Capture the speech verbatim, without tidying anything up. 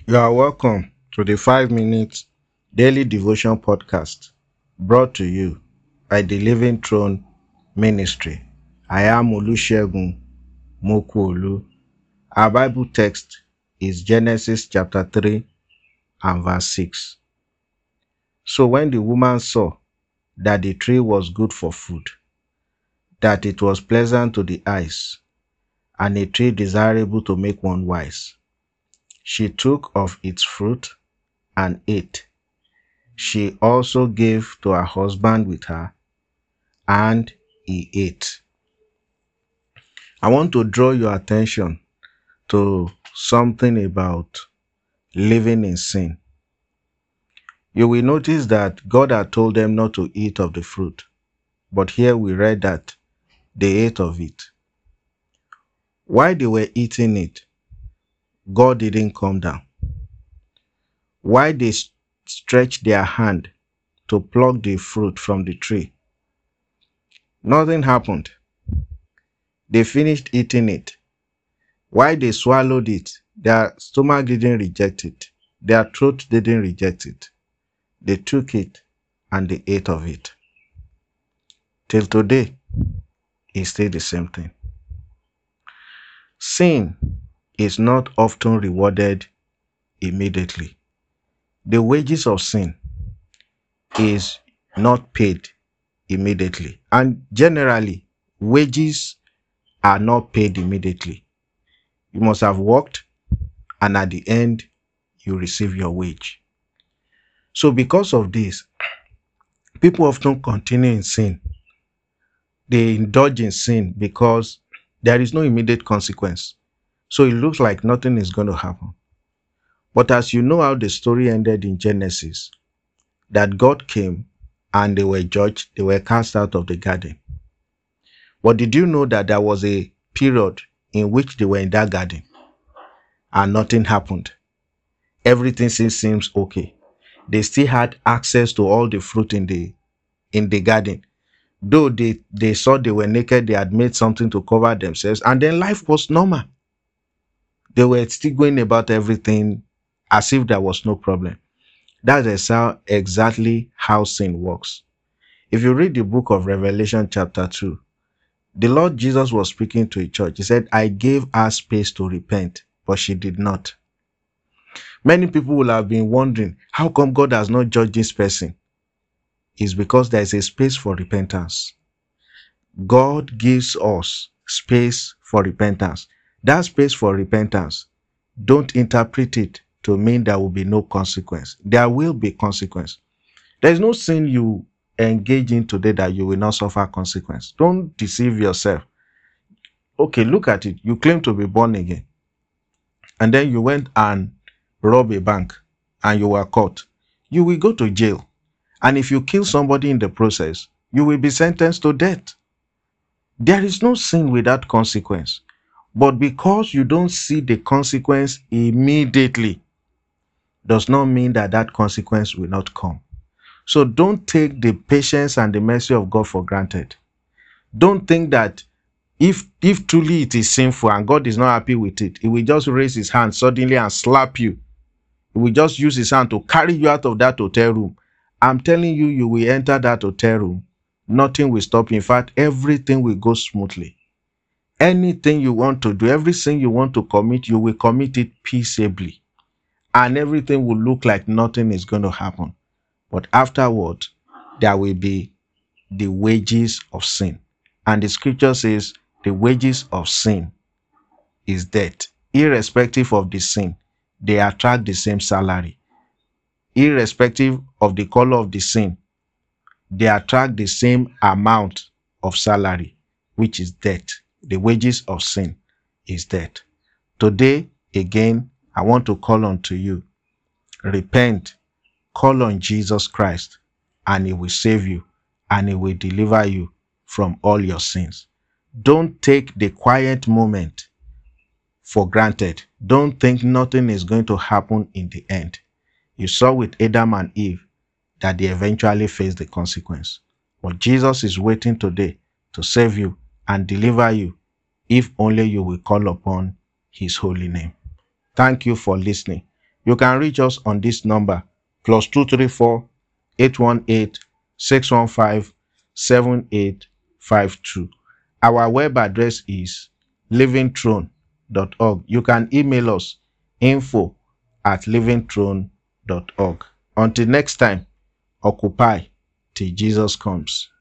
You are welcome to the five minute daily devotion podcast brought to you by the Living Throne Ministry. I am Olusegun Mokuolu. Our Bible text is Genesis chapter three and verse six. So when the woman saw that the tree was good for food, that it was pleasant to the eyes, and a tree desirable to make one wise, she took of its fruit and ate. She also gave to her husband with her, and he ate. I want to draw your attention to something about living in sin. You will notice that God had told them not to eat of the fruit, but here we read that they ate of it. While they were eating it, God didn't come down. While they stretched their hand to pluck the fruit from the tree, nothing happened. They finished eating it. While they swallowed it, their stomach didn't reject it. Their throat didn't reject it. They took it and they ate of it. Till today, it's still the same thing. Sin is not often rewarded immediately. The wages of sin is not paid immediately. And generally, wages are not paid immediately. You must have worked, and at the end, you receive your wage. So because of this, people often continue in sin. They indulge in sin because there is no immediate consequence. So it looks like nothing is going to happen. But as you know how the story ended in Genesis, that God came and they were judged, they were cast out of the garden. But did you know that there was a period in which they were in that garden and nothing happened? Everything still seems okay. They still had access to all the fruit in the in the garden. Though they, they saw they were naked, they had made something to cover themselves, and then life was normal. They were still going about everything as if there was no problem. That is how exactly how sin works. If you read the book of Revelation chapter two, the Lord Jesus was speaking to a church. He said, I gave her space to repent, but she did not. Many people will have been wondering, how come God has not judged this person? It's because there is a space for repentance. God gives us space for repentance. That space for repentance, don't interpret it to mean there will be no consequence. There will be consequence. There is no sin you engage in today that you will not suffer consequence. Don't deceive yourself. Okay, look at it. You claim to be born again, and then you went and robbed a bank and you were caught. You will go to jail. And if you kill somebody in the process, you will be sentenced to death. There is no sin without consequence. But because you don't see the consequence immediately, does not mean that that consequence will not come. So don't take the patience and the mercy of God for granted. Don't think that if, if truly it is sinful and God is not happy with it, he will just raise his hand suddenly and slap you. He will just use his hand to carry you out of that hotel room. I'm telling you, you will enter that hotel room. Nothing will stop you. In fact, everything will go smoothly. Anything you want to do, everything you want to commit, you will commit it peaceably. And everything will look like nothing is going to happen. But afterward, there will be the wages of sin. And the scripture says the wages of sin is death. Irrespective of the sin, they attract the same salary. Irrespective of the color of the sin, they attract the same amount of salary, which is death. The wages of sin is death. Today, again, I want to call on to you. Repent, call on Jesus Christ, and he will save you, and he will deliver you from all your sins. Don't take the quiet moment for granted. Don't think nothing is going to happen in the end. You saw with Adam and Eve that they eventually faced the consequence. But Jesus is waiting today to save you and deliver you if only you will call upon his holy name. Thank you for listening. You can reach us on this number, plus two three four, eight one eight, six one five, seven eight five two. Our web address is living throne dot org. You can email us info at living throne dot org. Until next time, occupy till Jesus comes.